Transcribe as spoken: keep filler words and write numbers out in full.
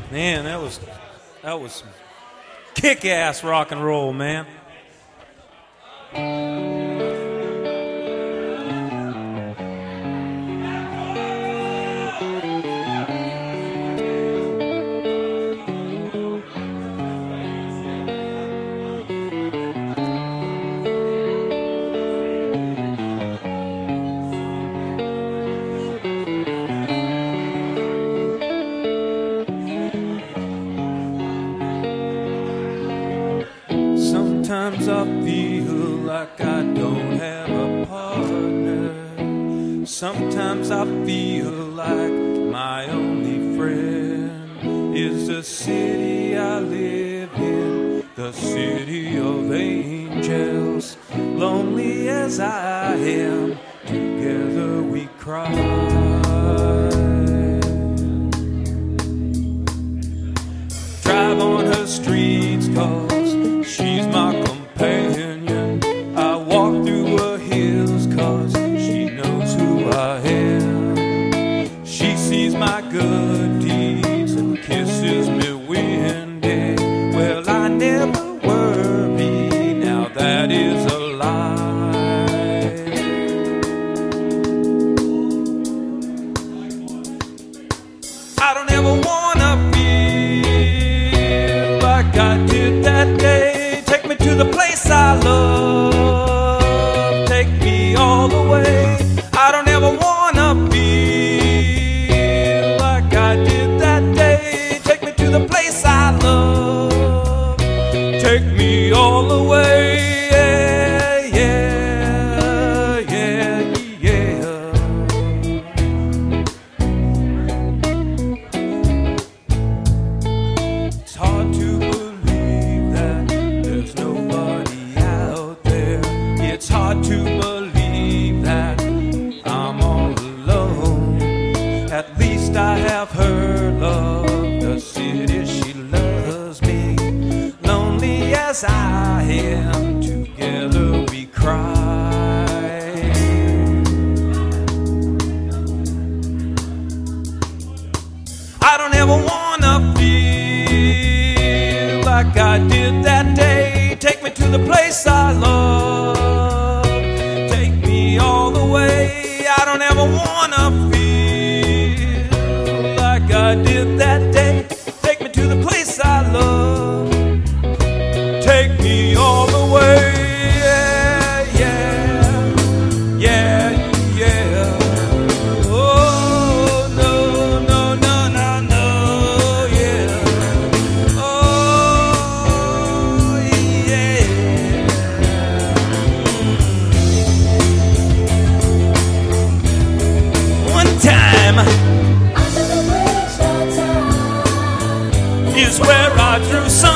Man, that was that was some kick-ass rock and roll, man. Sometimes I feel like I don't have a partner. Sometimes I feel like my only friend is the city I live in, the city of angels. Lonely as I am, together we cry. Drive on her streets 'cause she's my companion. I walk through her hills 'cause she knows who I am. She sees my good deeds and kisses me windy. Well, I never worry, now that is a lie. I don't ever wanna feel like I did that day. To the place I love, take me all the way. I don't ever wanna feel like I did that day. Take me to the place I love, take me all the way. Yeah, yeah, yeah, yeah. It's hard to believe that there's nobody out there. It's hard to believe that I'm all alone. At least I have her love, the city she loves me. Lonely as I am, together we cry. I don't ever wanna feel like I did that day. Take me to the place I love, take me all the way. I don't ever wanna feel like I did that day. Take me to the place I love, take me all the way. Yeah, yeah, yeah, yeah. Oh, no, no, no, no, no, yeah. Oh, time is where I drew some